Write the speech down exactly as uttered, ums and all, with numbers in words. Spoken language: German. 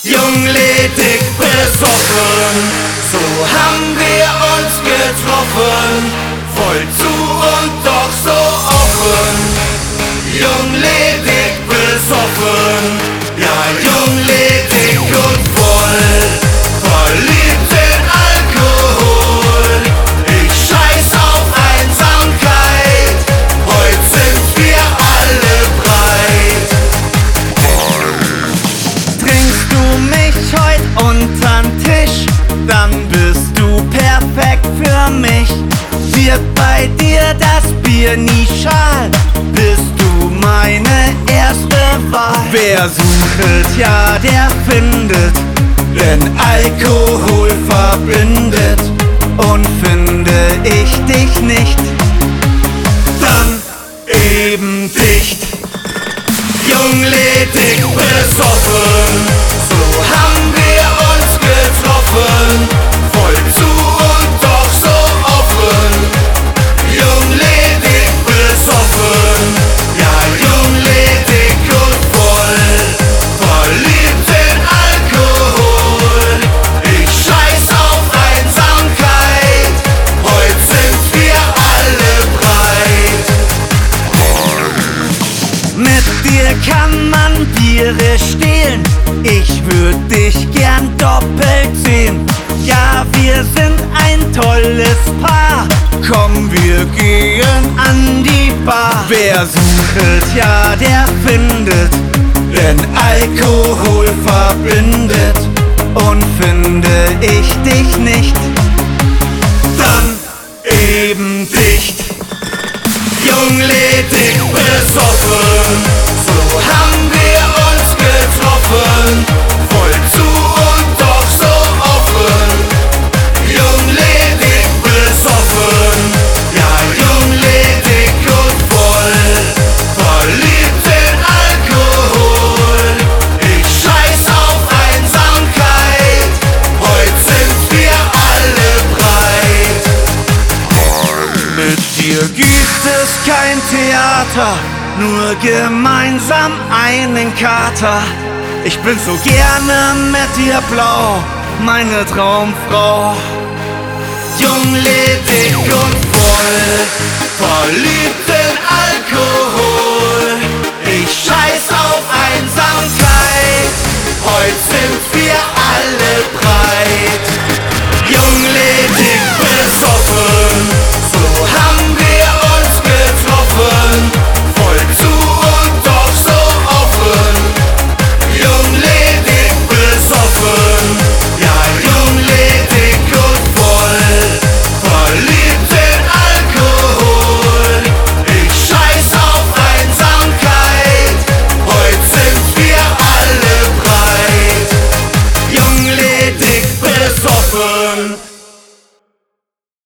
Jung, ledig, besoffen, so haben wir uns getroffen. Voll zu und doch so offen. Jung, ledig, besoffen, ja, jung, ledig und voll. Verliebt in Alkohol, ich scheiß auf Einsamkeit. Heute sind wir alle breit. Trinkst du mich heut untern Tisch, dann bist du perfekt für mich. Wird bei dir das Bier nie schal, bist du meine erste Wahl. Wer sucht, ja, der findet, denn Alkohol verbindet. Und finde ich dich nicht, dann eben dicht. Jung, ledig, besoffen, so haben wir uns getroffen. Voll zu und doch so offen. Jung, ledig, besoffen, ja, jung, ledig und voll. Verliebt in Alkohol, ich scheiß auf Einsamkeit. Heute sind wir alle breit. Mit dir kann man Biere stehlen, ich würd dich gern doppelt sehen. Ja, wir sind ein tolles Paar, komm, wir gehen an die Bar. Wer sucht, ja, der findet, denn Alkohol verbindet. Und finde ich dich nicht, dann eben dicht. Jung, ledig, besoffen, so haben wir uns getroffen. Voll zu und doch so offen. Jung, ledig, besoffen, ja, jung, ledig und voll. Verliebt in Alkohol, ich scheiß auf Einsamkeit. Heute sind wir alle breit. Mit dir gibt es kein Theater, nur gemeinsam einen Kater. Ich bin so gerne mit dir blau, meine Traumfrau. Jung, ledig und voll, verliebt in Alkohol, ich scheiß auf Einsamkeit.